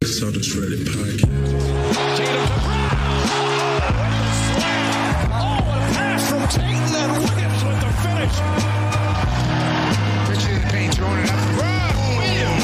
Celtics Reddit podcast. Tatum to Brown. With the slam. Oh, a pass from Tatum and Williams with the finish. Richard in the paint, throwing it up for Brown. Williams.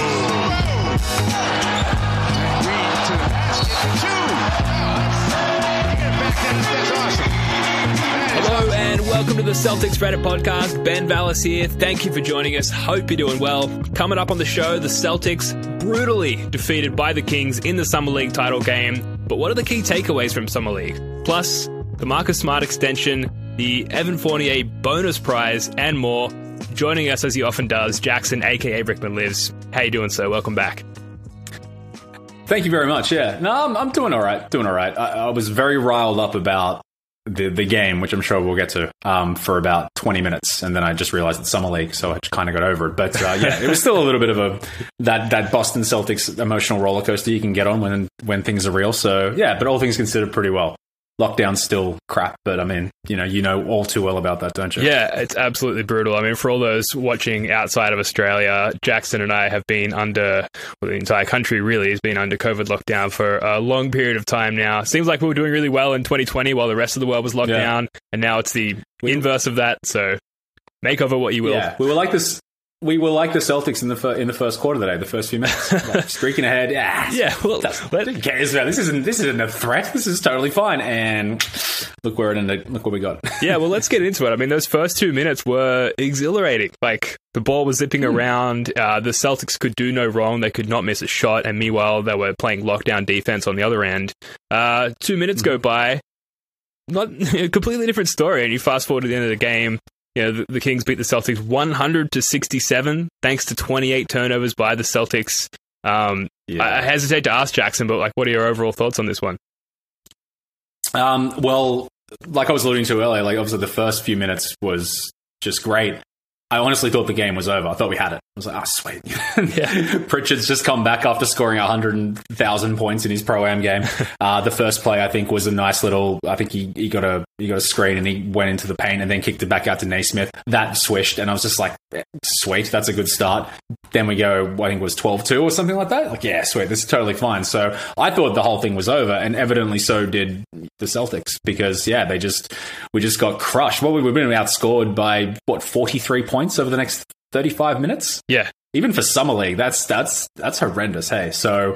Green to the basket for two. You get back down. That's awesome. Hello and welcome to the Celtics Reddit podcast. Ben Vallis here. Thank you for joining us. Hope you're doing well. Coming up on the show, the Celtics brutally defeated by the Kings in the Summer League title game. But what are the key takeaways from Summer League? Plus, the Marcus Smart extension, the Evan Fournier bonus prize, and more. Joining us as he often does, Jackson, aka Rickman Lives. How you doing, sir? Welcome back. Thank you very much. Yeah, no, I'm doing all right. I was very riled up about the game, which I'm sure we'll get to, for about 20 minutes, and then I just realized it's Summer League, so I kind of got over it. But yeah, it was still a little bit of that Boston Celtics emotional roller coaster you can get on when things are real. So yeah, but all things considered, pretty well. Lockdown's still crap, but I mean, you know all too well about that, don't you? Yeah, it's absolutely brutal. I mean, for all those watching outside of Australia, Jackson and I have been under, well, the entire country really has been under COVID lockdown for a long period of time now. Seems like we were doing really well in 2020 while the rest of the world was locked down, and now it's the inverse of that. So make of it what you will. Yeah, we were like this. We were like the Celtics in the first quarter today, the first few minutes, like, streaking ahead. Yeah, well, who cares about this? Isn't a threat. This is totally fine. And look where it ended. Look what we got. Yeah, well, let's get into it. I mean, those first 2 minutes were exhilarating. Like, the ball was zipping around. The Celtics could do no wrong. They could not miss a shot. And meanwhile, they were playing lockdown defense on the other end. 2 minutes go by. Not a completely different story. And you fast forward to the end of the game. You know, the Kings beat the Celtics 100-67, thanks to 28 turnovers by the Celtics. I hesitate to ask Jackson, but like, what are your overall thoughts on this one? Well, like I was alluding to earlier, like obviously the first few minutes was just great. I honestly thought the game was over. I thought we had it. I was like, sweet. Yeah. Pritchard's just come back after scoring 100,000 points in his Pro-Am game. The first play, I think, was a nice little, I think he got a screen and he went into the paint and then kicked it back out to Naismith. That swished, and I was just like, sweet, that's a good start. Then we go, I think it was 12-2 or something like that. Like, yeah, sweet, this is totally fine. So I thought the whole thing was over, and evidently so did the Celtics, because, yeah, we just got crushed. Well, we've been outscored by, 43 points over the next 35 minutes? Yeah. Even for Summer League, that's horrendous, hey? So,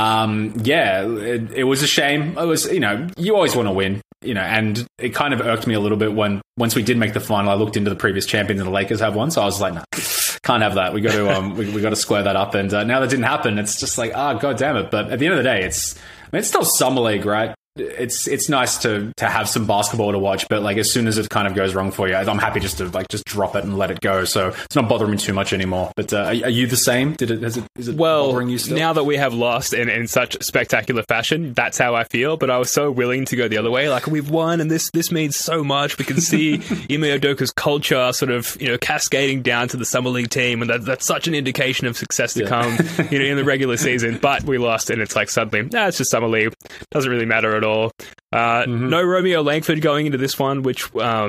it was a shame. It was, you always want to win, and it kind of irked me a little bit once we did make the final. I looked into the previous champions and the Lakers have one, so I was like, no, can't have that. We got to we got to square that up. And now that didn't happen, it's just like, god damn it. But at the end of the day, it's still Summer League, right? It's nice to have some basketball to watch, but like as soon as it kind of goes wrong for you, I'm happy just to just drop it and let it go. So it's not bothering me too much anymore. But are you the same? Is it bothering you still? Now that we have lost in such spectacular fashion, that's how I feel. But I was so willing to go the other way. Like, we've won, and this means so much. We can see Ime Udoka's culture sort of cascading down to the Summer League team, and that's such an indication of success to come in the regular season. But we lost, and it's like suddenly, it's just Summer League. Doesn't really matter at all. No Romeo Langford going into this one, which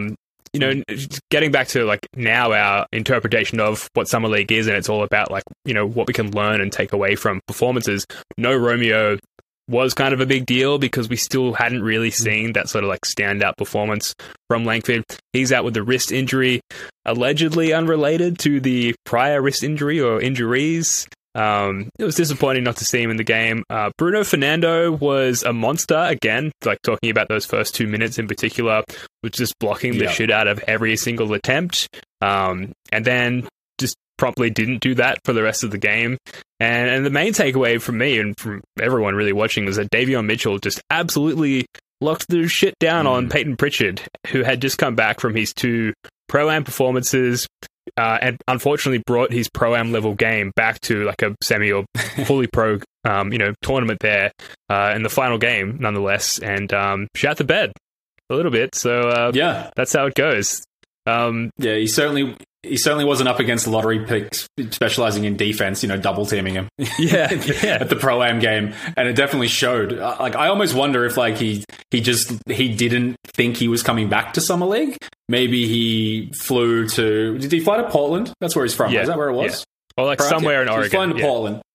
getting back to like now our interpretation of what Summer League is, and it's all about like what we can learn and take away from performances. No Romeo was kind of a big deal because we still hadn't really seen that sort of like standout performance from Langford. He's out with a wrist injury, allegedly unrelated to the prior wrist injury or injuries. It was disappointing not to see him in the game. Bruno Fernando was a monster again, like talking about those first 2 minutes in particular, was just blocking the shit out of every single attempt. And then just promptly didn't do that for the rest of the game. And the main takeaway from me and from everyone really watching was that Davion Mitchell just absolutely locked the shit down on Peyton Pritchard, who had just come back from his 2 Pro-Am performances, and unfortunately brought his Pro-Am level game back to like a semi or fully pro, tournament there in the final game, nonetheless, and shat the bed a little bit. So that's how it goes. He certainly wasn't up against lottery picks specializing in defense, double teaming him. At the Pro-Am game, and it definitely showed. I almost wonder if he didn't think he was coming back to Summer League. Maybe he flew to. Did he fly to Portland? That's where he's from. Yeah. Is that where it was? Yeah. Or somewhere in Oregon. He's flying to Portland.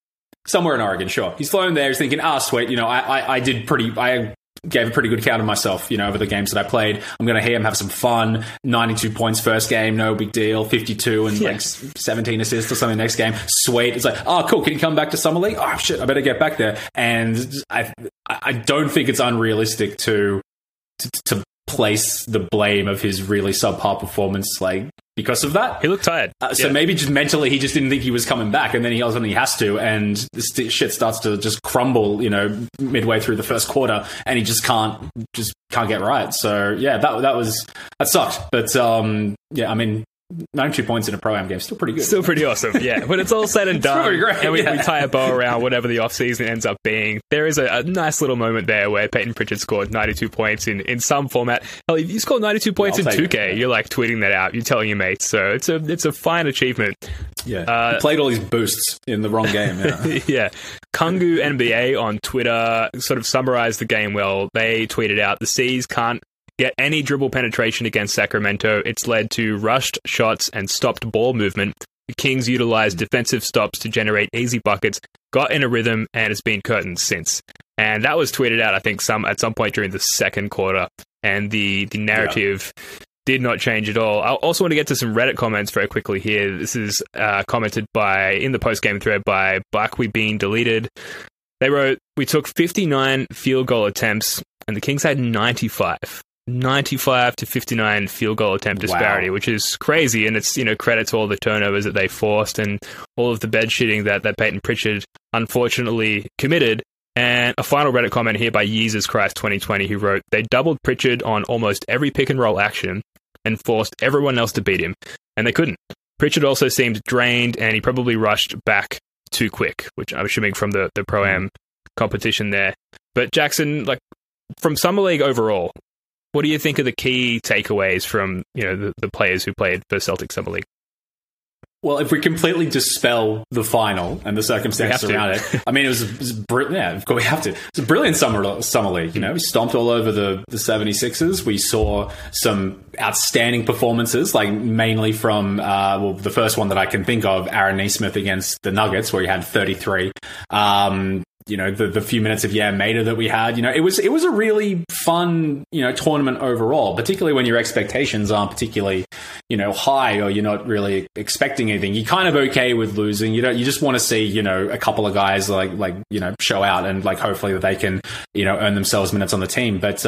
somewhere in Oregon, sure. He's flown there. He's thinking, sweet, I gave a pretty good account of myself, over the games that I played. I'm going to hear him have some fun. 92 points first game, no big deal. 52 and like 17 assists or something next game. Sweet. It's like, cool. Can he come back to Summer League? Oh, shit, I better get back there. And I don't think it's unrealistic to place the blame of his really subpar performance, like, because of that. He looked tired. So maybe just mentally he just didn't think he was coming back, and then he all of a sudden he has to, and this shit starts to just crumble, midway through the first quarter, and he just can't get right. So yeah, that sucked. But 92 points in a Pro-Am game, still pretty good. Still pretty awesome, yeah. When it's all said and done, pretty great, and we tie a bow around whatever the off-season ends up being, there is a nice little moment there where Peyton Pritchard scored 92 points in some format. Hell, if you scored 92 points in 2K, you're like tweeting that out, you're telling your mates, so it's a fine achievement. Yeah, he played all these boosts in the wrong game, yeah. Yeah. Kungu NBA on Twitter sort of summarized the game well. They tweeted out, the C's can't get any dribble penetration against Sacramento. It's led to rushed shots and stopped ball movement. The Kings utilized defensive stops to generate easy buckets, got in a rhythm, and it's been curtains since. And that was tweeted out, I think, at some point during the second quarter. And the narrative did not change at all. I also want to get to some Reddit comments very quickly here. This is commented in the post-game thread by We Being Deleted. They wrote, we took 59 field goal attempts, and the Kings had 95 to 59 field goal attempt disparity, which is crazy. And it's, credit to all the turnovers that they forced and all of the bed shitting that Peyton Pritchard unfortunately committed. And a final Reddit comment here by Yeezus Christ 2020, who wrote, they doubled Pritchard on almost every pick and roll action and forced everyone else to beat him, and they couldn't. Pritchard also seemed drained, and he probably rushed back too quick, which I'm assuming from the Pro-Am competition there. But Jackson, like, from Summer League overall, what do you think are the key takeaways from the players who played for Celtic Summer League? Well, if we completely dispel the final and the circumstances around it, I mean, it was brilliant. Yeah, of course we have to. It's a brilliant summer league. We stomped all over the 76ers. We saw some outstanding performances, like mainly from the first one that I can think of, Aaron Nesmith against the Nuggets, where he had 33. The few minutes of Mater that we had, it was a really fun, tournament overall, particularly when your expectations aren't particularly, high, or you're not really expecting anything. You're kind of okay with losing. You just want to see, a couple of guys like show out and like hopefully that they can, earn themselves minutes on the team. But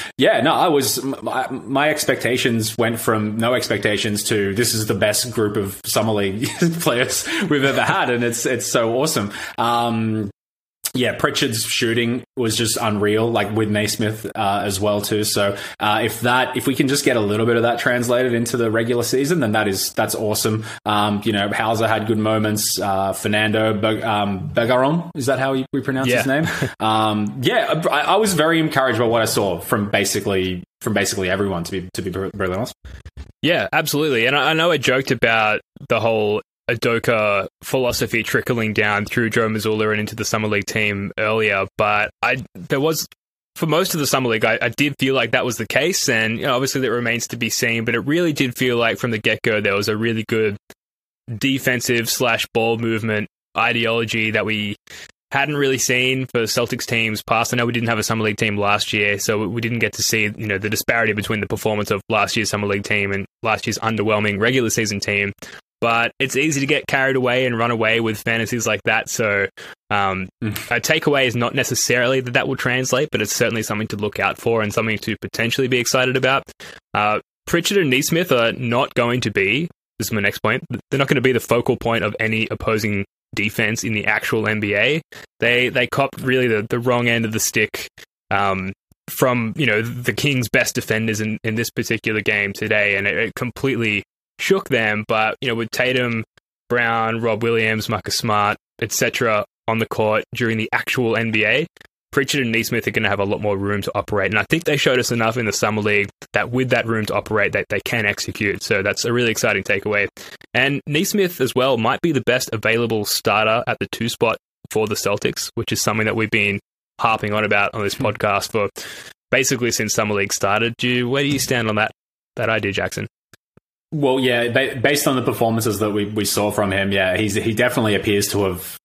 my expectations went from no expectations to this is the best group of Summer League players we've ever had, and it's so awesome. Pritchard's shooting was just unreal, like with Naismith as well too. So if we can just get a little bit of that translated into the regular season, then that's awesome. Hauser had good moments. Fernando Begaron, is that how we pronounce his name? I was very encouraged by what I saw from basically everyone, to be brutally honest. Yeah, absolutely. And I know I joked about the whole Udoka philosophy trickling down through Joe Mazzulla and into the Summer League team earlier, but for most of the Summer League, I did feel like that was the case, and obviously that remains to be seen, but it really did feel like from the get-go there was a really good defensive / ball movement ideology that we hadn't really seen for Celtics teams past. I know we didn't have a Summer League team last year, so we didn't get to see the disparity between the performance of last year's Summer League team and last year's underwhelming regular season team. But it's easy to get carried away and run away with fantasies like that. So a takeaway is not necessarily that will translate, but it's certainly something to look out for and something to potentially be excited about. Pritchard and Nesmith are not going to be, this is my next point, they're not going to be the focal point of any opposing defense in the actual NBA. They copped really the wrong end of the stick from the Kings' best defenders in this particular game today, and it completely shook them. But with Tatum, Brown, Rob Williams, Marcus Smart, etc. on the court during the actual NBA, Pritchard and Nesmith are going to have a lot more room to operate, and I think they showed us enough in the Summer League that with that room to operate, that they can execute. So that's a really exciting takeaway. And Nesmith as well might be the best available starter at the 2 spot for the Celtics, which is something that we've been harping on about on this podcast for basically since Summer League started. Where do you stand on that idea, Jackson? Well, yeah, based on the performances that we saw from him, he definitely appears to have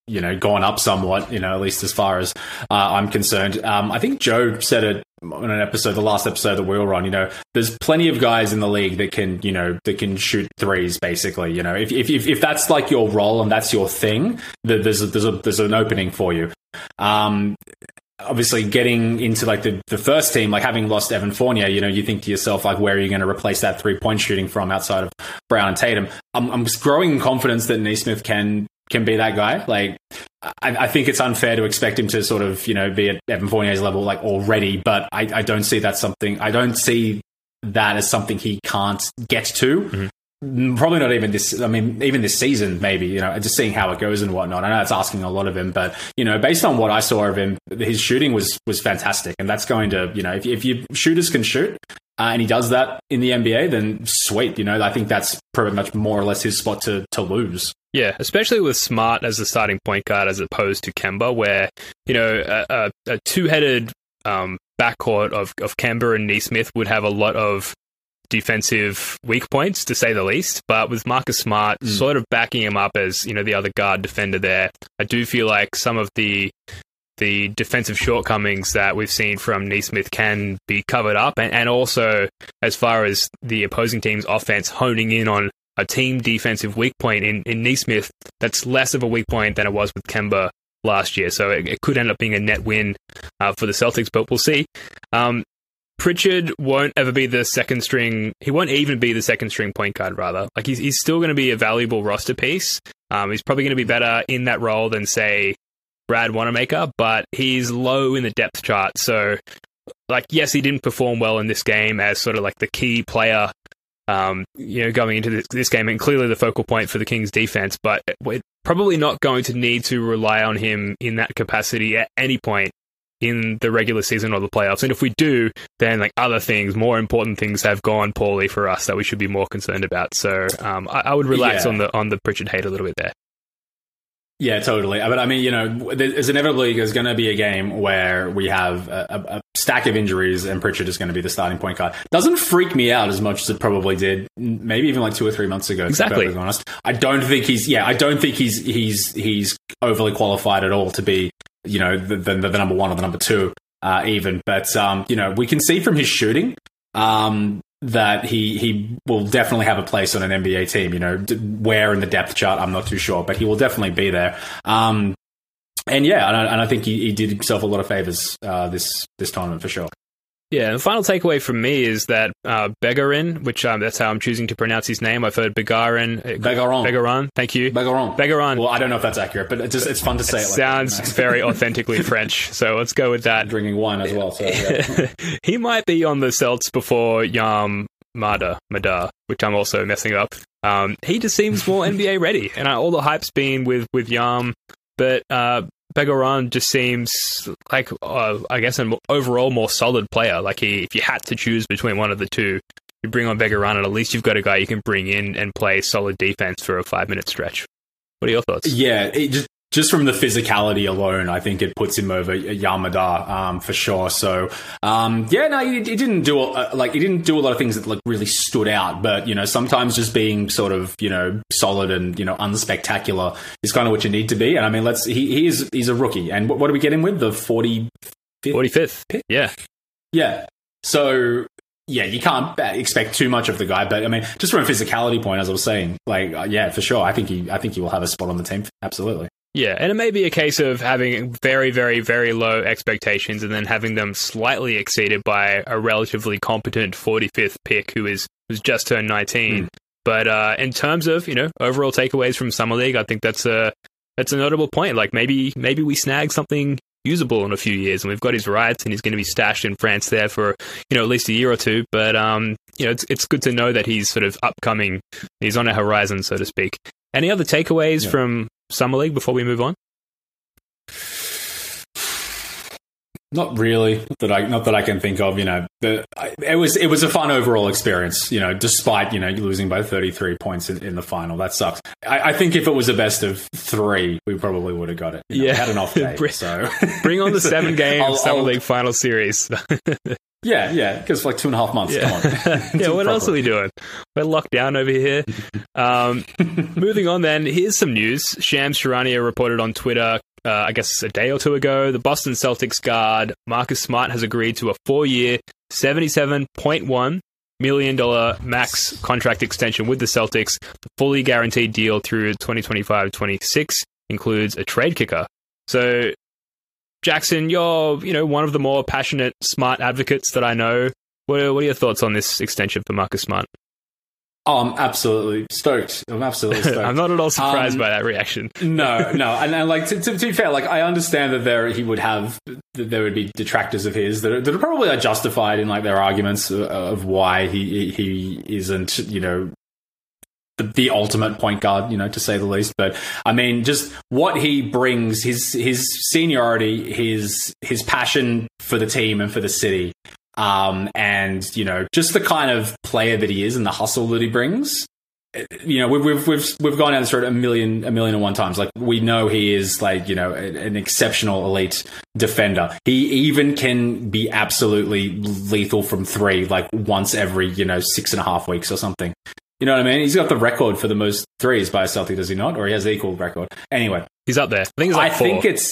gone up somewhat, at least as far as I'm concerned. I think Joe said it on an episode, the last episode that we were on, there's plenty of guys in the league that can shoot threes, basically. If that's like your role and that's your thing, there's an opening for you. Obviously, getting into like the first team, like having lost Evan Fournier, you think to yourself, like, where are you going to replace that 3-point shooting from outside of Brown and Tatum? I'm growing in confidence that Nesmith can be that guy. Like, I think it's unfair to expect him to sort of, be at Evan Fournier's level like already, but I don't see that as something he can't get to. Mm-hmm. Probably not even this. I mean, even this season, maybe, just seeing how it goes and whatnot. I know it's asking a lot of him, but, based on what I saw of him, his shooting was fantastic. And that's going to, if your shooters can shoot and he does that in the NBA, then sweet. I think that's pretty much more or less his spot to lose. Yeah, especially with Smart as the starting point guard as opposed to Kemba, where, a two-headed backcourt of Kemba and Nesmith would have a lot of defensive weak points, to say the least. But with Marcus Smart sort of backing him up as, the other guard defender there, I do feel like some of the defensive shortcomings that we've seen from Nesmith can be covered up. And also, as far as the opposing team's offense honing in on a team defensive weak point in Nesmith, that's less of a weak point than it was with Kemba last year. So it could end up being a net win for the Celtics, but we'll see. Pritchard won't ever be the second string. He won't even be the second string point guard, rather. Like, he's still going to be a valuable roster piece. He's probably going to be better in that role than, say, Brad Wanamaker, but he's low in the depth chart. So, like, yes, he didn't perform well in this game as sort of like the key player, going into this game, and clearly the focal point for the Kings defense, but we're probably not going to need to rely on him in that capacity at any point in the regular season or the playoffs. And if we do, then like other things, more important things have gone poorly for us that we should be more concerned about. So I would relax on the Pritchard hate a little bit there. Yeah, totally. But I mean, there's inevitably going to be a game where we have a stack of injuries and Pritchard is going to be the starting point guard. Doesn't freak me out as much as it probably did, maybe even like 2 or 3 months ago. Exactly. To be honest, I don't think he's overly qualified at all to be, the number one or the number two, even. But we can see from his shooting that he will definitely have a place on an NBA team. Where in the depth chart, I'm not too sure, but he will definitely be there. And I think he did himself a lot of favors this tournament for sure. Yeah, the final takeaway from me is that Begarin, which that's how I'm choosing to pronounce his name. I've heard Begarin. Thank you. Begarin. Well, I don't know if that's accurate, but it's fun to say it. Sounds very authentically French, so let's go with that. Drinking wine as well. So, yeah. He might be on the Celts before Yam Madar, which I'm also messing up. He just seems more NBA ready, and all the hype's been with Yam, but Begarin just seems like, I guess, an overall more solid player. Like, if you had to choose between one of the two, you bring on Begarin, and at least you've got a guy you can bring in and play solid defense for a 5-minute stretch. What are your thoughts? Yeah, just from the physicality alone, I think it puts him over Yamada for sure. So, he didn't do he didn't do a lot of things that like really stood out. But sometimes just being sort of solid and unspectacular is kind of what you need to be. And I mean, he's a rookie. And what do we get him with? The 45th pick? Yeah. So. Yeah, you can't expect too much of the guy, but I mean, just from a physicality point, as I was saying, for sure, I think he will have a spot on the team, absolutely. Yeah, and it may be a case of having very, very, very low expectations and then having them slightly exceeded by a relatively competent 45th pick who was just turned 19. But in terms of overall takeaways from Summer League, I think that's a notable point. Like maybe we snag something usable in a few years, and we've got his rights, and he's going to be stashed in France there for at least a year or two. But it's good to know that he's sort of upcoming. He's on a horizon, so to speak. Any other takeaways from Summer League before we move on? Not really. Not that I can think of. It was a fun overall experience. Despite losing by 33 points in the final, that sucks. I think if it was a best of 3, we probably would have got it. We had an off day. So bring on the 7-game Summer League final series. Yeah, because for like 2.5 months. Yeah. Come on. Yeah, what else are we doing? We're locked down over here. Moving on then, here's some news. Shams Charania reported on Twitter, I guess a day or two ago, the Boston Celtics guard Marcus Smart has agreed to a 4-year, $77.1 million max contract extension with the Celtics. The fully guaranteed deal through 2025-26 includes a trade kicker. So, Jackson, you're one of the more passionate Smart advocates that I know. What are your thoughts on this extension for Marcus Smart? Oh, I'm absolutely stoked. I'm I'm not at all surprised by that reaction. No, and like to be fair, like I understand that there would be detractors of his that are probably justified in like their arguments of why he isn't the ultimate point guard, to say the least. But I mean, just what he brings, his seniority, his passion for the team and for the city. And just the kind of player that he is and the hustle that he brings. We've gone down this road a million and one times. Like we know he is like an exceptional elite defender. He even can be absolutely lethal from three, like once every 6.5 weeks or something. You know what I mean? He's got the record for the most threes by a Celtic, does he not? Or he has the equal record. Anyway, he's up there. I think he's like 4. think it's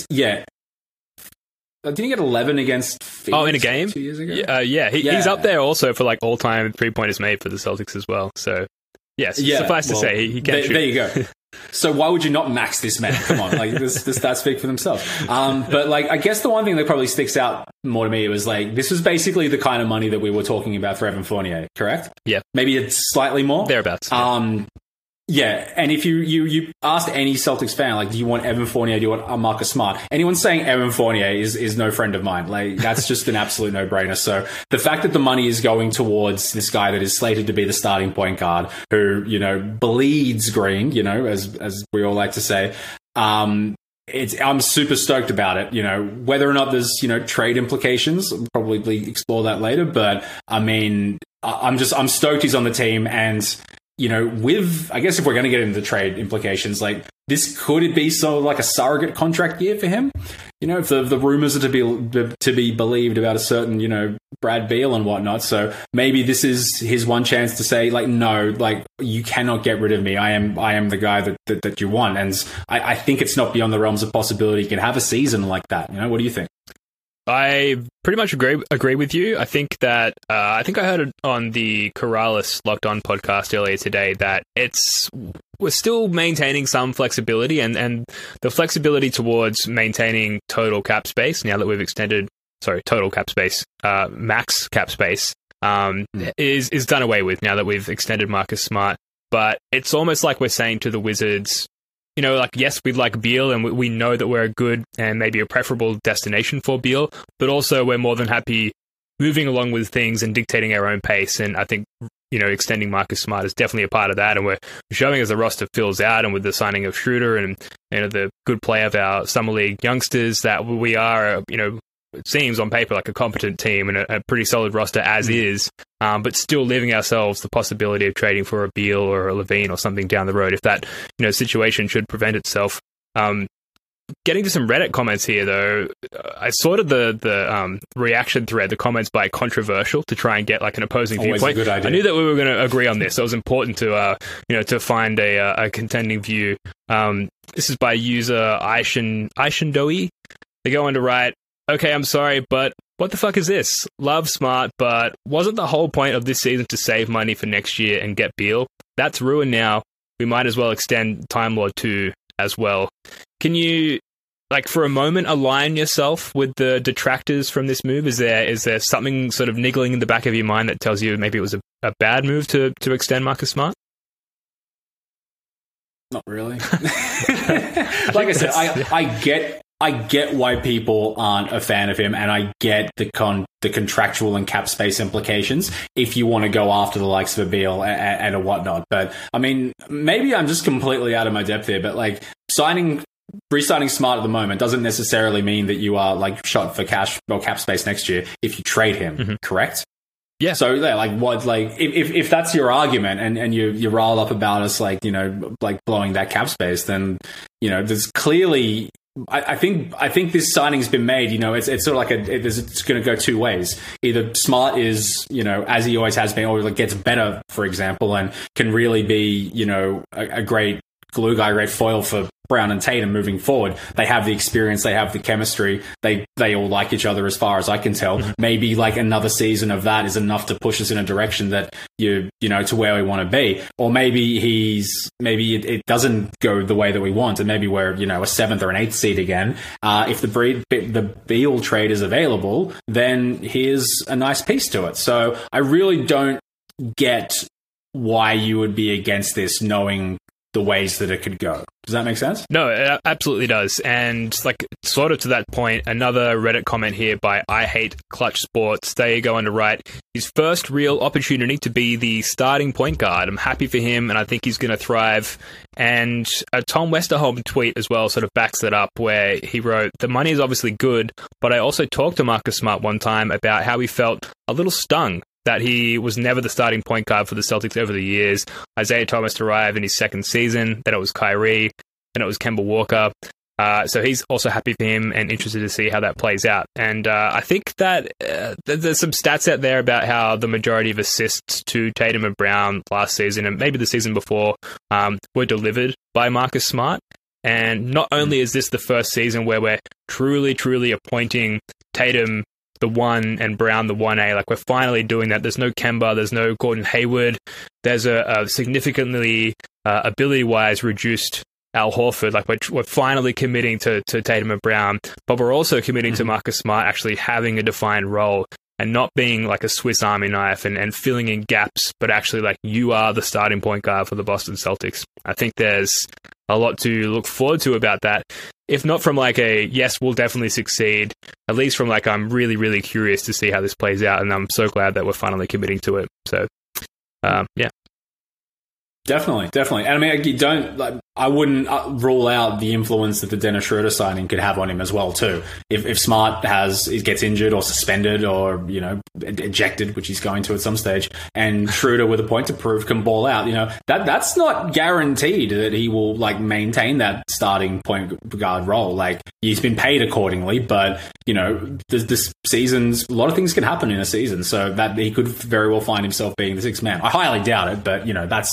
Didn't he get 11 against Phoenix? Oh, in a game? 2 years ago? He's up there also for like all-time three-pointers made for the Celtics as well. So, yes, suffice to say, he can shoot. There you go. So why would you not max this man? Come on, like the stats speak for themselves. But like, I guess the one thing that probably sticks out more to me was like, this was basically the kind of money that we were talking about for Evan Fournier, correct? Yeah. Maybe it's slightly more. Thereabouts. Yeah, and if you asked any Celtics fan, like, do you want Evan Fournier, do you want Marcus Smart? Anyone saying Evan Fournier is no friend of mine. Like, that's just an absolute no-brainer. So the fact that the money is going towards this guy that is slated to be the starting point guard, who, bleeds green, as we all like to say, I'm super stoked about it. Whether or not there's, trade implications, we'll probably explore that later. But I mean, I'm stoked he's on the team. And, I guess if we're going to get into the trade implications, like this could be sort of like a surrogate contract year for him. If the rumors are to be believed about a certain, Brad Beal and whatnot. So maybe this is his one chance to say, like, no, like you cannot get rid of me. I am the guy that you want. And I think it's not beyond the realms of possibility he can have a season like that. What do you think? I pretty much agree with you. I think that I heard it on the Corrales Locked On podcast earlier today that we're still maintaining some flexibility and the flexibility towards maintaining total cap space now that we've extended total cap space, max cap space is done away with now that we've extended Marcus Smart. But it's almost like we're saying to the Wizards, yes, we'd like Beal and we know that we're a good and maybe a preferable destination for Beal, but also we're more than happy moving along with things and dictating our own pace. And I think, extending Marcus Smart is definitely a part of that. And we're showing as the roster fills out and with the signing of Schroeder and, the good play of our Summer League youngsters that we are, it seems on paper like a competent team and a pretty solid roster as is, but still leaving ourselves the possibility of trading for a Beal or a Levine or something down the road if that situation should present itself. Getting to some Reddit comments here, though, I sorted the reaction thread, the comments by controversial to try and get like an opposing Always viewpoint. A good idea. I knew that we were going to agree on this, so it was important to to find a contending view. This is by user Aishandoi. They go on to write, "Okay, I'm sorry, but what the fuck is this? Love Smart, but wasn't the whole point of this season to save money for next year and get Beal? That's ruined now. We might as well extend Time Lord 2 as well." Can you, like, for a moment, align yourself with the detractors from this move? Is there something sort of niggling in the back of your mind that tells you maybe it was a bad move to extend Marcus Smart? Not really. Like I said, I get why people aren't a fan of him, and I get the contractual and cap space implications if you want to go after the likes of a Beal and a whatnot. But I mean, maybe I'm just completely out of my depth here. But like re-signing Smart at the moment doesn't necessarily mean that you are like shot for cash or cap space next year if you trade him. Correct? Yeah. So yeah, like what, like if that's your argument and you rile up about us like like blowing that cap space, then there's clearly I think this signing's been made. It's sort of like it's going to go two ways. Either Smart is, as he always has been, or like gets better, for example, and can really be, a great glue guy, great foil for Brown and Tatum moving forward. They have the experience, they have the chemistry, they all like each other as far as I can tell. Maybe like another season of that is enough to push us in a direction that to where we want to be. Or maybe it doesn't go the way that we want, and maybe we're a 7th or an 8th seed again. If the Beal trade is available, then here's a nice piece to it. So I really don't get why you would be against this, knowing the ways that it could go. Does that make sense? No, it absolutely does. And like sort of to that point, another Reddit comment here by I Hate Clutch Sports. They go on to write, his first real opportunity to be the starting point guard. I'm happy for him, and I think he's going to thrive. And a Tom Westerholm tweet as well sort of backs that up, where he wrote, the money is obviously good, but I also talked to Marcus Smart one time about how he felt a little stung that he was never the starting point guard for the Celtics over the years. Isaiah Thomas arrived in his second season, then it was Kyrie, then it was Kemba Walker. So he's also happy for him and interested to see how that plays out. And I think that there's some stats out there about how the majority of assists to Tatum and Brown last season, and maybe the season before, were delivered by Marcus Smart. And not only is this the first season where we're truly, truly appointing Tatum the 1 and Brown the 1A, like we're finally doing that. There's no Kemba, there's no Gordon Hayward. There's a significantly ability-wise reduced Al Horford. Like we're finally committing to Tatum and Brown, but we're also committing to Marcus Smart actually having a defined role and not being like a Swiss Army knife and filling in gaps, but actually like you are the starting point guard for the Boston Celtics. I think there's a lot to look forward to about that. If not from like a, yes, we'll definitely succeed, at least from like, I'm really, really curious to see how this plays out. And I'm so glad that we're finally committing to it. So, yeah. Definitely. And I mean, I wouldn't rule out the influence that the Dennis Schroeder signing could have on him as well too. If Smart gets injured or suspended or ejected, which he's going to at some stage, and Schroeder with a point to prove can ball out, that's not guaranteed that he will like maintain that starting point guard role. Like he's been paid accordingly, but this season's a lot of things can happen in a season, so that he could very well find himself being the sixth man. I highly doubt it, but that's.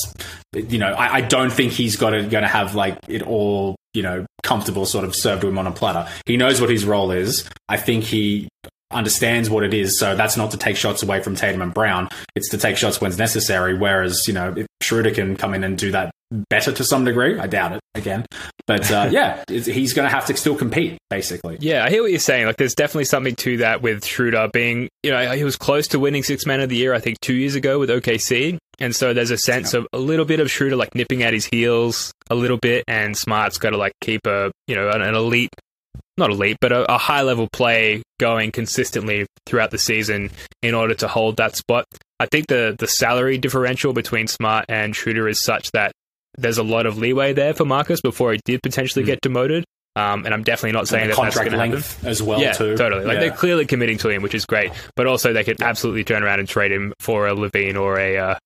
I don't think he's going to have like it all, comfortable sort of served to him on a platter. He knows what his role is. I think he understands what it is. So that's not to take shots away from Tatum and Brown. It's to take shots when it's necessary. Whereas, if Schroeder can come in and do that better to some degree, I doubt it again. But he's going to have to still compete, basically. Yeah, I hear what you're saying. Like, there's definitely something to that with Schroeder being, he was close to winning Sixth Man of the Year, I think 2 years ago with OKC. And so there's a sense of a little bit of Schroeder like nipping at his heels a little bit, and Smart's got to like keep an elite, not elite, but a high level play going consistently throughout the season in order to hold that spot. I think the salary differential between Smart and Schroeder is such that there's a lot of leeway there for Marcus before he did potentially get demoted. And I'm definitely not saying that that's going to happen as well. Yeah, too. Totally. Like they're clearly committing to him, which is great. But also they could absolutely turn around and trade him for a Levine or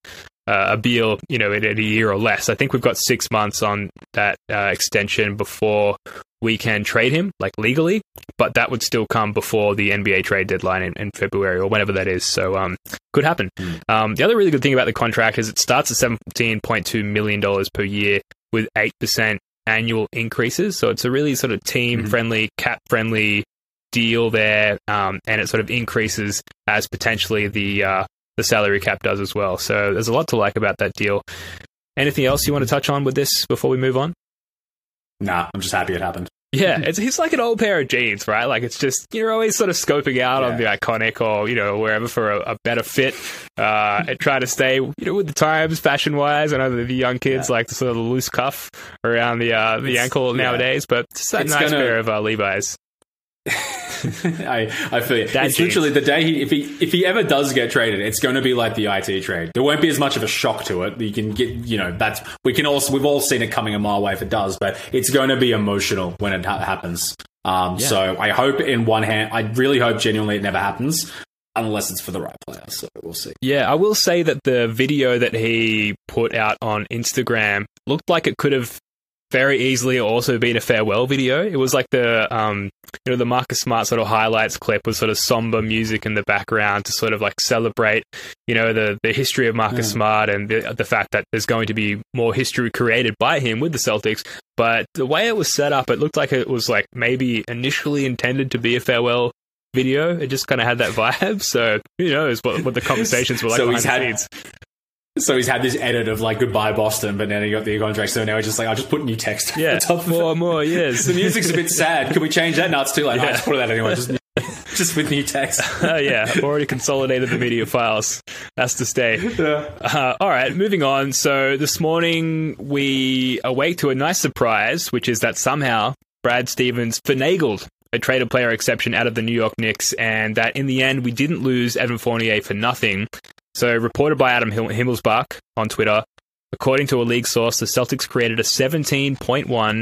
a Beal, in a year or less. I think we've got 6 months on that extension before we can trade him, like legally. But that would still come before the NBA trade deadline in February or whenever that is. So could happen. The other really good thing about the contract is it starts at $17.2 million per year with 8% annual increases. So it's a really sort of team-friendly, cap-friendly deal there, and it sort of increases as potentially the salary cap does as well. So there's a lot to like about that deal. Anything else you want to touch on with this before we move on? Nah, I'm just happy it happened. Yeah, he's like an old pair of jeans, right? Like it's just, you're always sort of scoping out on the iconic or, wherever for a better fit, and try to stay, with the times fashion-wise. I know the young kids like the sort of the loose cuff around the ankle nowadays, but just that nice pair of Levi's. I feel it. It's literally the day if he ever does get traded, it's going to be like the IT trade. There won't be as much of a shock to it. You can get, we've all seen it coming a mile away if it does, but it's going to be emotional when it happens. So I hope I really hope genuinely it never happens. Unless it's for the right player, so we'll see. Yeah, I will say that the video that he put out on Instagram looked like it could have very easily also been a farewell video. It was like the the Marcus Smart sort of highlights clip with sort of somber music in the background to sort of like celebrate, the history of Marcus Smart and the fact that there's going to be more history created by him with the Celtics. But the way it was set up, it looked like it was like maybe initially intended to be a farewell video. It just kind of had that vibe. So who knows what the conversations were like behind the scenes. So he's had this edit of like goodbye Boston, but then he got the contract. So now he's just like, I'll just put new text. Yeah, on top of more. Yes, the music's a bit sad. Can we change that? No, it's too late. No, just put that anyway. Just with new text. Yeah, already consolidated the media files. Has to stay. All right, moving on. So this morning we awake to a nice surprise, which is that somehow Brad Stevens finagled a traded player exception out of the New York Knicks, and that in the end we didn't lose Evan Fournier for nothing. So, reported by Adam Himmelsbach on Twitter, according to a league source, the Celtics created a $17.1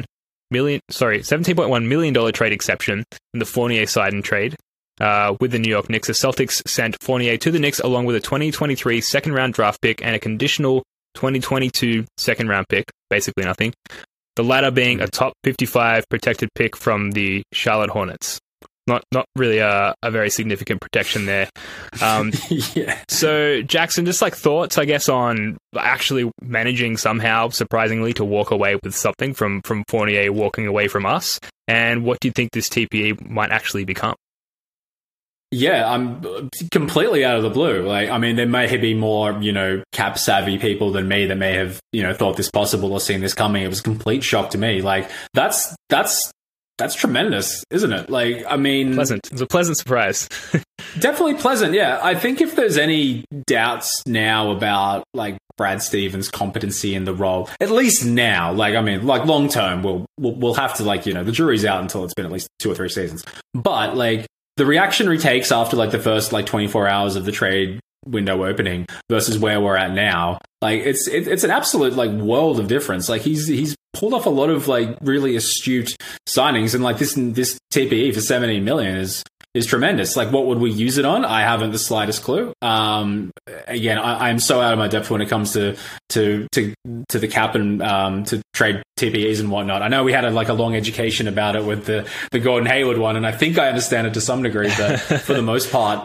million trade exception in the Fournier-Seiden trade with the New York Knicks. The Celtics sent Fournier to the Knicks along with a 2023 second-round draft pick and a conditional 2022 second-round pick, basically nothing. The latter being a top 55 protected pick from the Charlotte Hornets. Not really a very significant protection there. Yeah. So, Jackson, just like thoughts, I guess, on actually managing somehow, surprisingly, to walk away with something from Fournier walking away from us, and what do you think this TPE might actually become? Yeah, I'm completely out of the blue. Like, I mean, there may be more, cap savvy people than me that may have, thought this possible or seen this coming. It was a complete shock to me. Like, that's tremendous, isn't it? Like, I mean... Pleasant. It's a pleasant surprise. Definitely pleasant, yeah. I think if there's any doubts now about, like, Brad Stevens' competency in the role, at least now, like, I mean, like, long term, we'll have to, like, the jury's out until it's been at least 2 or 3 seasons. But, like, the reactionary takes after, like, the first, like, 24 hours of the trade window opening versus where we're at now, like, it's an absolute, like, world of difference. Like, he's pulled off a lot of, like, really astute signings, and, like, this TPE for $17 million is tremendous. Like, what would we use it on? I haven't the slightest clue. Again, I'm so out of my depth when it comes to the cap and to trade TPEs and whatnot. I know we had a long education about it with the Gordon Hayward one, and I think I understand it to some degree, but for the most part,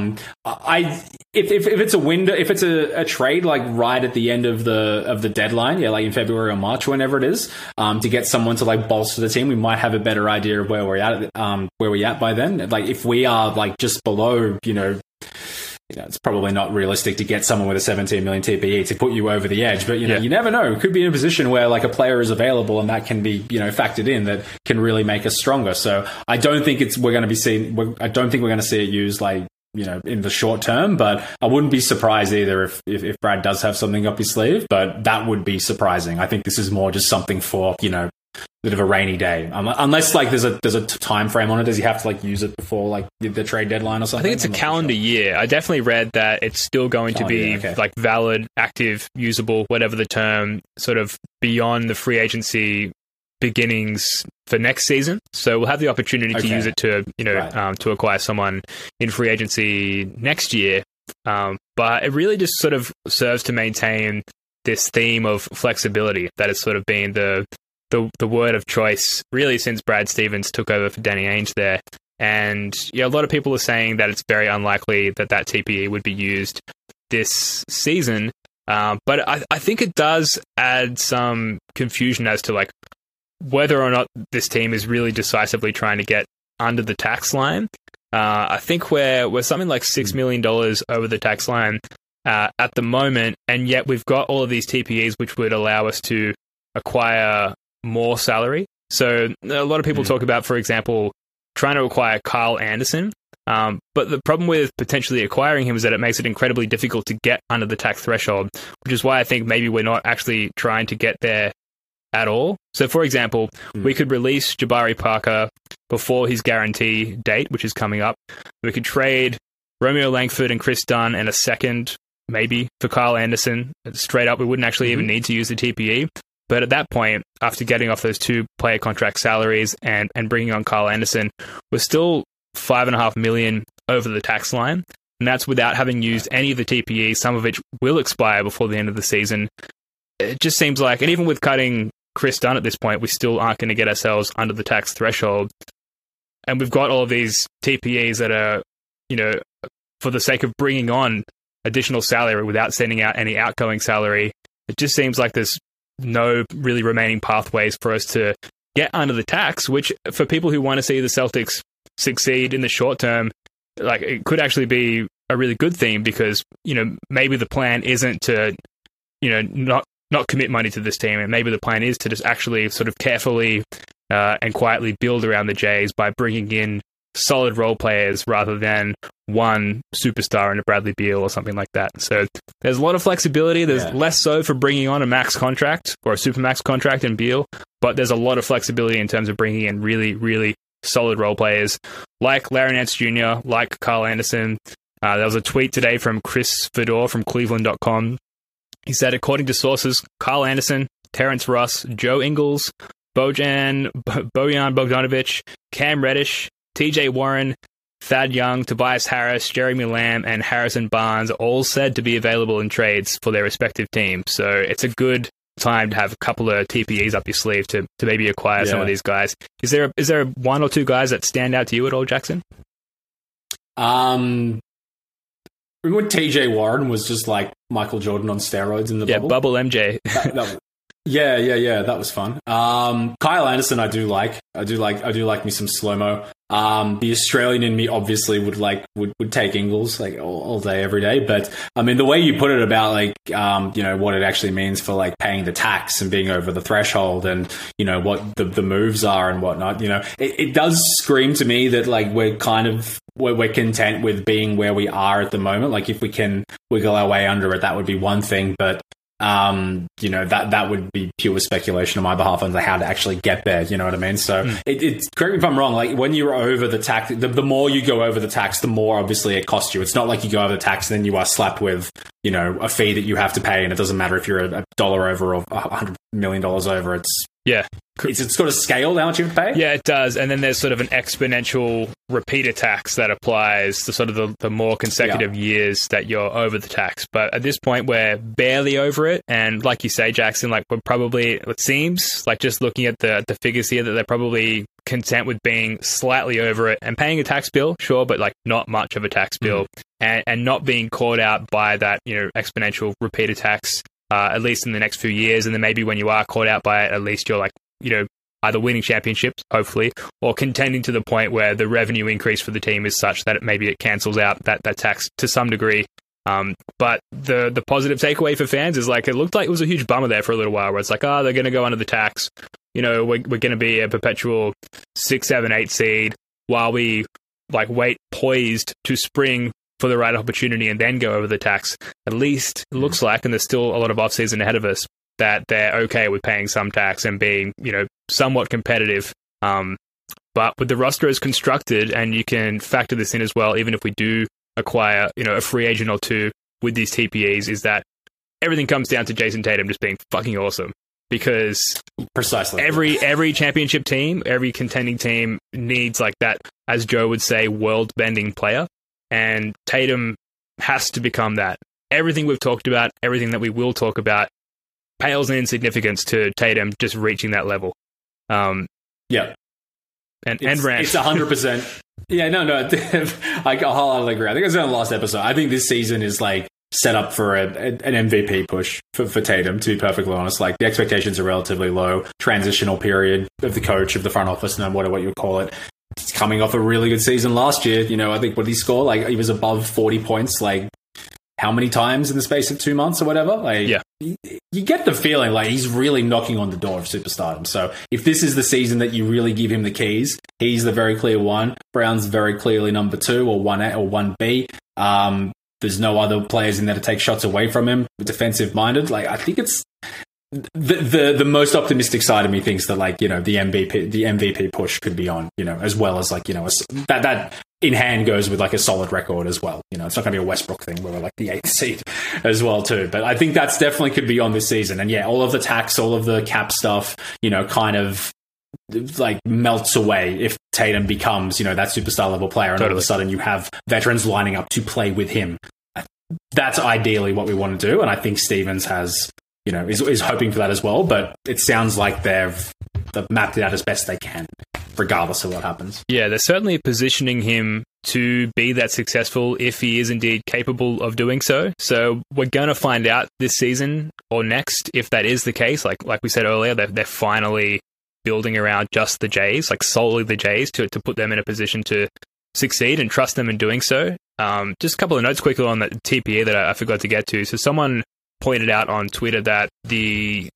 if it's a window, if it's a trade like right at the end of the deadline, yeah, like in February or March, whenever it is, to get someone to like bolster the team, we might have a better idea of where we're at by then. Like, if we are like just below, it's probably not realistic to get someone with a 17 million TPE to put you over the edge, but you never know. It could be in a position where like a player is available and that can be, factored in, that can really make us stronger. So I don't think we're going to see it used like, in the short term, but I wouldn't be surprised either if Brad does have something up his sleeve, but that would be surprising. I think this is more just something for, bit of a rainy day, unless like there's a time frame on it. Does he have to like use it before like the trade deadline or something? I think it's a calendar year. I definitely read that it's still going to be like valid, active, usable, whatever the term, sort of beyond the free agency beginnings for next season. So we'll have the opportunity to use it to to acquire someone in free agency next year. But it really just sort of serves to maintain this theme of flexibility that has sort of been the word of choice really since Brad Stevens took over for Danny Ainge there. And a lot of people are saying that it's very unlikely that TPE would be used this season. But I think it does add some confusion as to like whether or not this team is really decisively trying to get under the tax line. I think we're something like $6 million over the tax line at the moment, and yet we've got all of these TPEs which would allow us to acquire more salary. So a lot of people talk about, for example, trying to acquire Kyle Anderson. But the problem with potentially acquiring him is that it makes it incredibly difficult to get under the tax threshold, which is why I think maybe we're not actually trying to get there at all. So, for example, we could release Jabari Parker before his guarantee date, which is coming up. We could trade Romeo Langford and Chris Dunn and a second, maybe, for Kyle Anderson. Straight up, we wouldn't actually even need to use the TPE. But at that point, after getting off those 2 player contract salaries and bringing on Kyle Anderson, we're still $5.5 million over the tax line. And that's without having used any of the TPE, some of which will expire before the end of the season. It just seems like, and even with cutting Chris Dunn at this point, we still aren't going to get ourselves under the tax threshold. And we've got all of these TPEs that are, for the sake of bringing on additional salary without sending out any outgoing salary. It just seems like there's no really remaining pathways for us to get under the tax, which for people who want to see the Celtics succeed in the short term, like it could actually be a really good thing because, maybe the plan isn't to, not commit money to this team. And maybe the plan is to just actually sort of carefully and quietly build around the Jays by bringing in solid role players rather than one superstar in a Bradley Beal or something like that. So there's a lot of flexibility. There's less so for bringing on a max contract or a super max contract in Beal, but there's a lot of flexibility in terms of bringing in really, really solid role players like Larry Nance Jr., like Kyle Anderson. There was a tweet today from Chris Fedor from Cleveland.com. He said, according to sources, Kyle Anderson, Terrence Ross, Joe Ingles, Bojan Bogdanovic, Cam Reddish, TJ Warren, Thad Young, Tobias Harris, Jeremy Lamb, and Harrison Barnes are all said to be available in trades for their respective teams. So it's a good time to have a couple of TPEs up your sleeve to maybe acquire some of these guys. Is there one or two guys that stand out to you at all, Jackson? Remember when TJ Warren was just like Michael Jordan on steroids in the bubble? Bubble MJ. That was fun. Kyle Anderson, I do like me some slow-mo. The Australian in me obviously would take Ingles like all day, every day. But I mean, the way you put it about what it actually means for like paying the tax and being over the threshold and, what the moves are and whatnot, it does scream to me that like we're content with being where we are at the moment. Like if we can wiggle our way under it, that would be one thing. But that would be pure speculation on my behalf on how to actually get there. You know what I mean? So it's correct me if I'm wrong. Like when you're over the tax, the more you go over the tax, the more obviously it costs you. It's not like you go over the tax and then you are slapped with, a fee that you have to pay. And it doesn't matter if you're a dollar over or $100 million over. It's got a scale how much you have to pay? Yeah, it does. And then there's sort of an exponential repeater tax that applies to sort of the more consecutive years that you're over the tax. But at this point, we're barely over it. And like you say, Jackson, like we're probably, it seems like just looking at the figures here that they're probably content with being slightly over it and paying a tax bill, sure, but like not much of a tax bill and not being caught out by that, exponential repeater tax, at least in the next few years. And then maybe when you are caught out by it, at least you're like, either winning championships, hopefully, or contending to the point where the revenue increase for the team is such that maybe it cancels out that tax to some degree. But the positive takeaway for fans is like, it looked like it was a huge bummer there for a little while where it's like, they're going to go under the tax. We're going to be a perpetual 6, 7, 8 seed while we like wait poised to spring for the right opportunity and then go over the tax. At least it looks like, and there's still a lot of offseason ahead of us, that they're okay with paying some tax and being, somewhat competitive. But with the roster as constructed, and you can factor this in as well, even if we do acquire, a free agent or two with these TPEs, is that everything comes down to Jason Tatum just being fucking awesome. Because precisely every championship team, every contending team needs like that, as Joe would say, world-bending player. And Tatum has to become that. Everything we've talked about, everything that we will talk about, pales in significance to Tatum just reaching that level. And Rand. It's 100%. Yeah, no. I wholeheartedly agree. I think I said on the last episode, I think this season is like set up for an MVP push for Tatum, to be perfectly honest. Like the expectations are relatively low. Transitional period of the coach, of the front office, and what you would call it. It's coming off a really good season last year. I think what did he score? Like he was above 40 points, like how many times in the space of 2 months or whatever? Like, you get the feeling like he's really knocking on the door of superstardom. So if this is the season that you really give him the keys, he's the very clear one. Brown's very clearly number 2 or 1A or 1B. There's no other players in there to take shots away from him. Defensive minded. Like, I think it's the most optimistic side of me thinks that like, the MVP push could be on, as well as like, that in hand goes with like a solid record as well. It's not going to be a Westbrook thing where we're like the 8th seed as well too. But I think that's definitely could be on this season. And all of the tax, all of the cap stuff, kind of like melts away if Tatum becomes, that superstar level player. And all of a sudden you have veterans lining up to play with him. That's ideally what we want to do. And I think Stevens has is hoping for that as well. But it sounds like they've mapped it out as best they can, regardless of what happens. Yeah, they're certainly positioning him to be that successful if he is indeed capable of doing so. So we're going to find out this season or next if that is the case. Like we said earlier, they're finally building around just the Jays, like solely the Jays, to put them in a position to succeed and trust them in doing so. Just a couple of notes quickly on the TPE that I forgot to get to. So someone pointed out on Twitter that the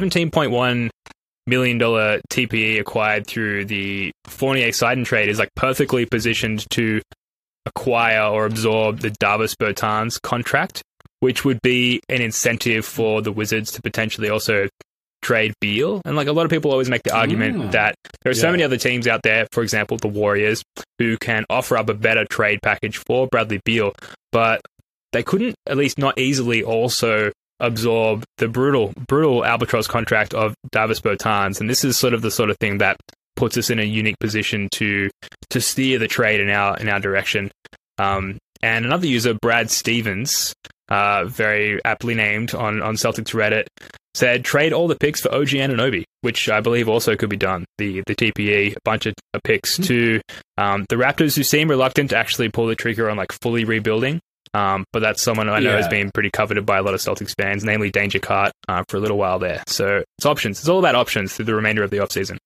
$17.1 million TPE acquired through the Fournier-Seiden trade is like perfectly positioned to acquire or absorb the Davis Bertans contract, which would be an incentive for the Wizards to potentially also trade Beal. And like a lot of people always make the argument that there are so many other teams out there, for example, the Warriors, who can offer up a better trade package for Bradley Beal, but they couldn't, at least not easily, also absorb the brutal albatross contract of Davis Bertans. And this is sort of the thing that puts us in a unique position to steer the trade in our direction. And another user, Brad Stevens, very aptly named on Celtics Reddit, said trade all the picks for OG Anunoby, which I believe also could be done. The TPE, a bunch of picks to the Raptors, who seem reluctant to actually pull the trigger on like fully rebuilding. But that's someone I know has been pretty coveted by a lot of Celtics fans, namely Danger Cart, for a little while there. So it's options. It's all about options through the remainder of the offseason.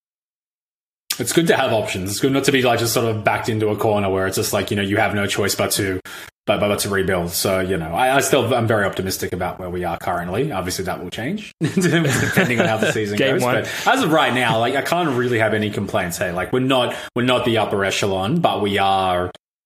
It's good to have options. It's good not to be like just sort of backed into a corner where it's just like, you have no choice but to rebuild. So, I'm very optimistic about where we are currently. Obviously that will change depending on how the season goes. But as of right now, like I can't really have any complaints. Hey, like we're not the upper echelon, but we are,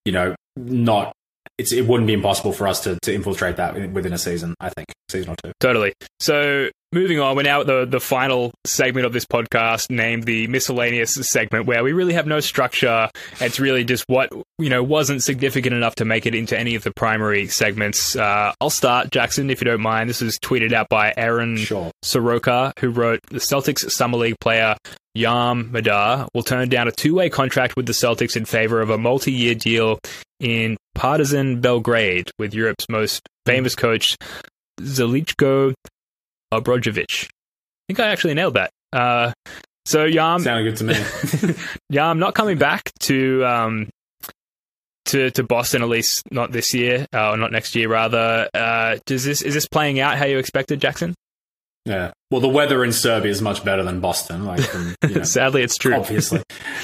not. It wouldn't be impossible for us to infiltrate that within a season, I think. Season or two. Totally. So moving on, we're now at the final segment of this podcast, named the miscellaneous segment, where we really have no structure. It's really just what, wasn't significant enough to make it into any of the primary segments. I'll start, Jackson, if you don't mind. This was tweeted out by Aaron Soroka, who wrote, the Celtics Summer League player Yam Madar will turn down a two-way contract with the Celtics in favor of a multi-year deal in Partizan Belgrade with Europe's most famous coach, Zeljko Obradovic. I think I actually nailed that. So Yam sounded good to me. Yam not coming back to Boston, at least not this year, or not next year rather. Is this playing out how you expected, Jackson? Yeah. Well, the weather in Serbia is much better than Boston. Sadly, it's true. Obviously.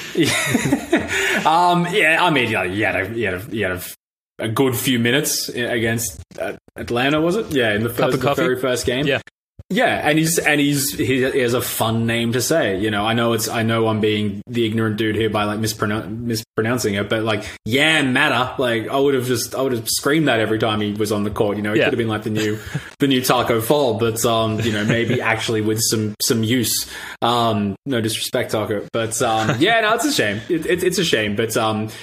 I mean, you had a good few minutes against Atlanta, was it? Yeah, in the very first game. Yeah. Yeah, and he has a fun name to say. I know I'm being the ignorant dude here by like mispronouncing it, but like Yam Matter, like I would have screamed that every time he was on the court. It could have been like the new Taco Fall, but maybe actually with some use. No disrespect, Taco, but it's a shame. It's a shame, but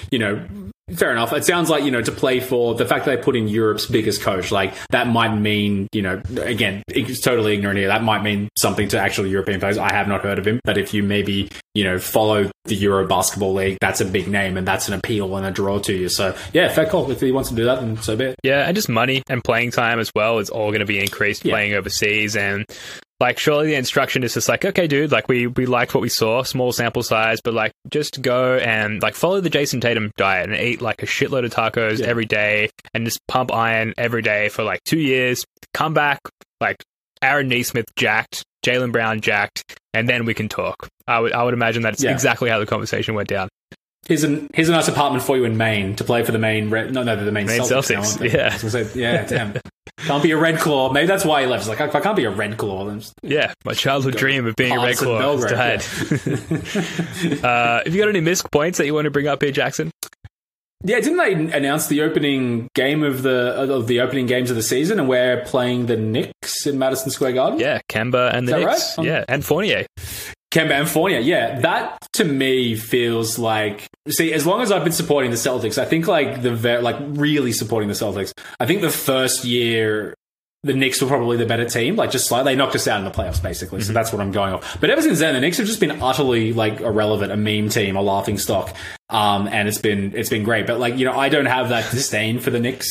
fair enough. It sounds like, to play for the fact that they put in Europe's biggest coach, like that might mean, again, it's totally ignorant here. That might mean something to actual European players. I have not heard of him, but if you maybe, follow the Euro Basketball League, that's a big name and that's an appeal and a draw to you. So yeah, fair call. If he wants to do that, then so be it. Yeah. And just money and playing time as well is all going to be increased playing overseas. And like, surely the instruction is just like, okay, dude, like we liked what we saw, small sample size, but like just go and like follow the Jason Tatum diet and eat like a shitload of tacos every day and just pump iron every day for like 2 years. Come back, like Aaron Nesmith jacked, Jaylen Brown jacked, and then we can talk. I would imagine that's exactly how the conversation went down. Here's a nice apartment for you in Maine to play for the Maine Celtics. Yeah, damn. Can't be a Red Claw. Maybe that's why he left. It's like, if I can't be a Red Claw, then my childhood dream of being a Red Claw has died. Have you got any missed points that you want to bring up here, Jackson? Yeah, didn't they announce the opening game of the opening games of the season, and we're playing the Knicks in Madison Square Garden? Yeah, Kemba and the Knicks. Right? Yeah, and Fournier. Kemba and Fournier, yeah. That, to me, feels like... See, as long as I've been supporting the Celtics, I think, really supporting the Celtics, I think the first year, the Knicks were probably the better team. Like, just slightly. They knocked us out in the playoffs, basically. So that's what I'm going off. But ever since then, the Knicks have just been utterly, irrelevant, a meme team, a laughing stock. And it's been great. But, I don't have that disdain for the Knicks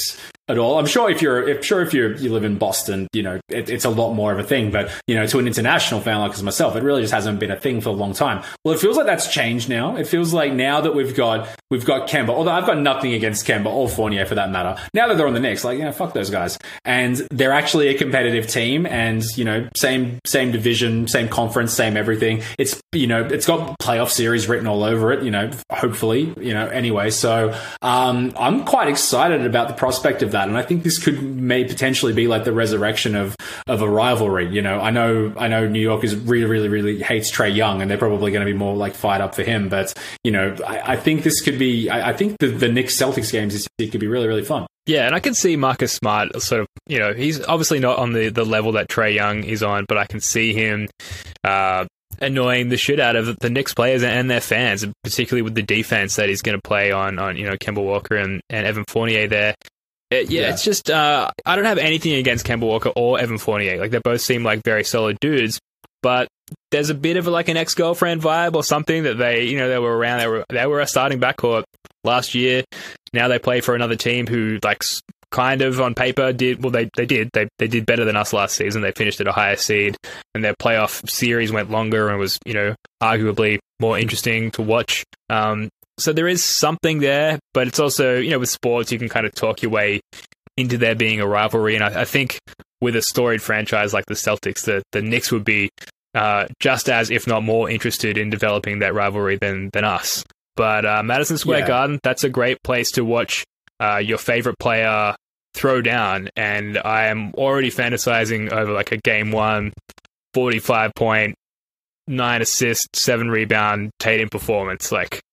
at all. I'm sure if you live in Boston, it's a lot more of a thing. But to an international fan like myself, it really just hasn't been a thing for a long time. Well, it feels like that's changed now. It feels like now that we've got Kemba, although I've got nothing against Kemba or Fournier for that matter. Now that they're on the Knicks, fuck those guys, and they're actually a competitive team, and same division, same conference, same everything. It's it's got playoff series written all over it. Hopefully, anyway. So I'm quite excited about the prospect of that. And I think this may potentially be like the resurrection of a rivalry. I know New York is really, really, really hates Trae Young, and they're probably going to be more like fired up for him. But I think this could be. I think the Knicks Celtics games this year could be really, really fun. Yeah, and I can see Marcus Smart sort of. He's obviously not on the level that Trae Young is on, but I can see him annoying the shit out of the Knicks players and their fans, particularly with the defense that he's going to play on Kemba Walker and Evan Fournier there. It's just I don't have anything against Kemba Walker or Evan Fournier. Like, they both seem like very solid dudes, but there's a bit of an ex-girlfriend vibe or something that they were around. They were a starting backcourt last year. Now they play for another team who kind of on paper did well. They did better than us last season. They finished at a higher seed, and their playoff series went longer and was arguably more interesting to watch. So there is something there, but it's also, with sports, you can kind of talk your way into there being a rivalry. And I think with a storied franchise like the Celtics, the Knicks would be just as, if not more, interested in developing that rivalry than us. But Madison Square Garden, that's a great place to watch your favorite player throw down. And I am already fantasizing over a game 1, 45-point, 9 assists, 7 rebound Tatum performance.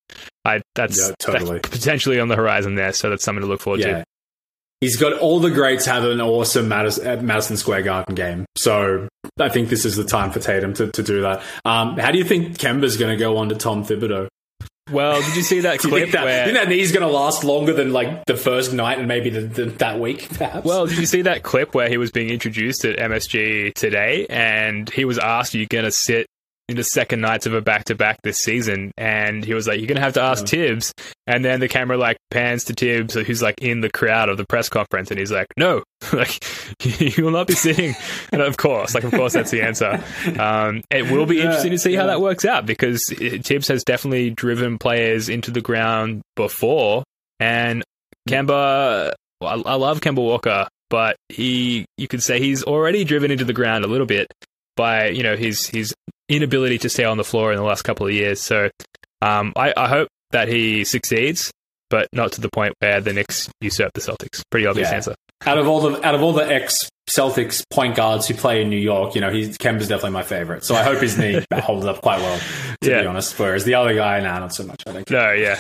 That's potentially on the horizon there, so that's something to look forward to. He's got all the greats have an awesome Madison Square Garden game, so I think this is the time for Tatum to do that. How do you think Kemba's going to go on to Tom Thibodeau? Well, did you see that clip? Do you think that knee's going to last longer than the first night and maybe that week, perhaps? Well, did you see that clip where he was being introduced at MSG today, and he was asked, "Are you going to sit in the second nights of a back-to-back this season?" And he was like, "You're going to have to ask Tibbs." And then the camera pans to Tibbs, who's in the crowd of the press conference, and he's like, "No, you will not be sitting." And of course that's the answer. It will be interesting to see how that works out, because Tibbs has definitely driven players into the ground before. And Kemba, I love Kemba Walker, but you could say he's already driven into the ground a little bit by his inability to stay on the floor in the last couple of years. So I hope that he succeeds, but not to the point where the Knicks usurp the Celtics. Pretty obvious answer. Out of all the ex-Celtics point guards who play in New York, Kemba's definitely my favorite. So I hope his knee holds up quite well, to be honest. Whereas the other guy, not so much. I think. No, yeah.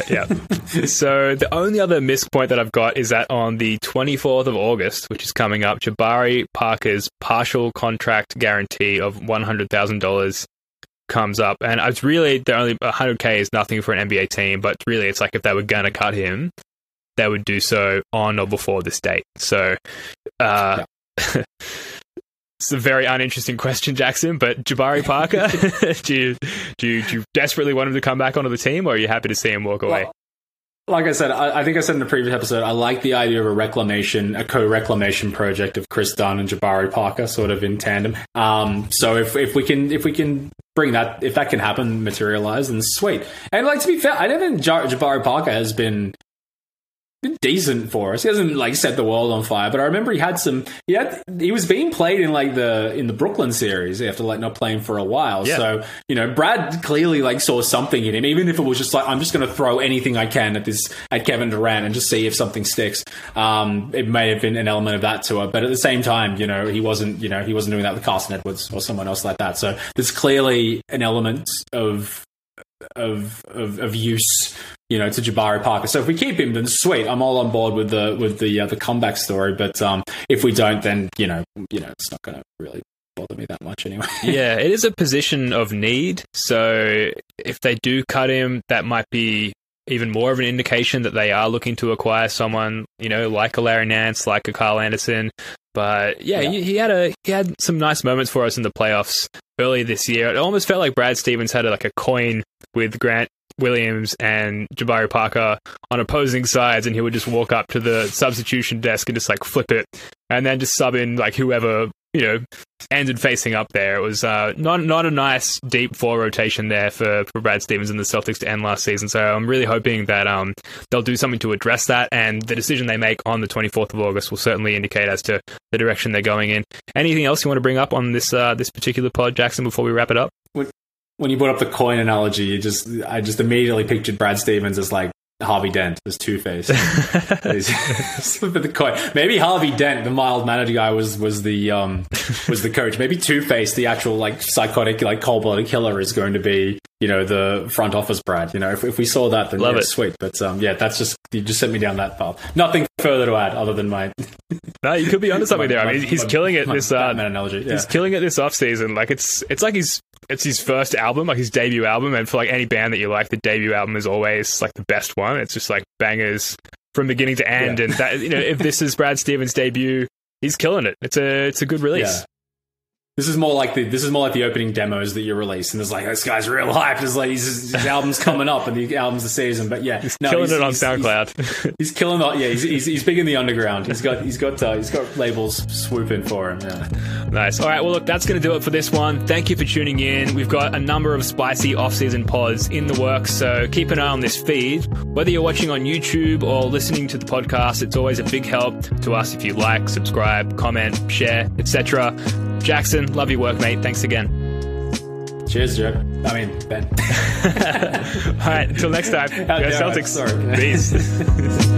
So the only other missed point that I've got is that on the 24th of August, which is coming up, Jabari Parker's partial contract guarantee of $100,000 comes up, and it's really the only $100K is nothing for an NBA team, but really it's if they were going to cut him, they would do so on or before this date. So it's a very uninteresting question, Jackson, but Jabari Parker, do you desperately want him to come back onto the team, or are you happy to see him walk away? Well, like I said, I think I said in the previous episode, I like the idea of a co-reclamation project of Chris Dunn and Jabari Parker sort of in tandem. So if we can bring that, if that can happen, materialize, then sweet. And to be fair, I don't think Jabari Parker has been decent for us. He hasn't set the world on fire, but I remember he was being played in in the Brooklyn series after not playing for a while. Yeah. So Brad clearly saw something in him, even if it was just I'm just going to throw anything I can at Kevin Durant and just see if something sticks. It may have been an element of that to it, but at the same time, he wasn't doing that with Carson Edwards or someone else like that. So there's clearly an element of use, to Jabari Parker. So if we keep him, then sweet. I'm all on board with the comeback story. But if we don't, then it's not going to really bother me that much anyway. Yeah, it is a position of need. So if they do cut him, that might be even more of an indication that they are looking to acquire someone, like a Larry Nance, like a Kyle Anderson. But he had some nice moments for us in the playoffs early this year. It almost felt like Brad Stevens had a coin with Grant Williams and Jabari Parker on opposing sides, and he would just walk up to the substitution desk and just like flip it, and then just sub in like whoever ended facing up there. It was not a nice deep 4 rotation there for Brad Stevens and the Celtics to end last season. So I'm really hoping that they'll do something to address that, and the decision they make on the 24th of August will certainly indicate as to the direction they're going in. Anything else you want to bring up on this particular pod, Jackson, before we wrap it up? When you brought up the coin analogy, I just immediately pictured Brad Stevens as like Harvey Dent, as Two-Face. The coin. Maybe Harvey Dent, the mild-mannered guy, was the coach. Maybe Two-Face, the actual like psychotic, like cold-blooded killer, is going to be the front office Brad. If we saw that, then Love it. Sweet. But that's just, you just sent me down that path. Nothing further to add other than my. No, you could be onto something there. I mean, he's killing it this Batman analogy. Yeah. He's killing it this offseason. Like it's like it's his first album, like his debut album, and for like any band that you like, the debut album is always like the best one. It's just like bangers from beginning to end, and that if this is Brad Stevens' debut, he's killing it. It's a good release. Yeah. This is more like the opening demos that you release, and it's like, this guy's real hyped. It's like his album's coming up, and the album's the season. But yeah, he's killing it on SoundCloud. He's killing it. Yeah, he's big in the underground. He's got labels swooping for him. Yeah. Nice. All right. Well, look, that's going to do it for this one. Thank you for tuning in. We've got a number of spicy off-season pods in the works, so keep an eye on this feed. Whether you're watching on YouTube or listening to the podcast, it's always a big help to us if you like, subscribe, comment, share, etc. Jackson, love your work, mate. Thanks again. Cheers, Joe. Ben. All right, until next time. Go Celtics. Sorry. Peace.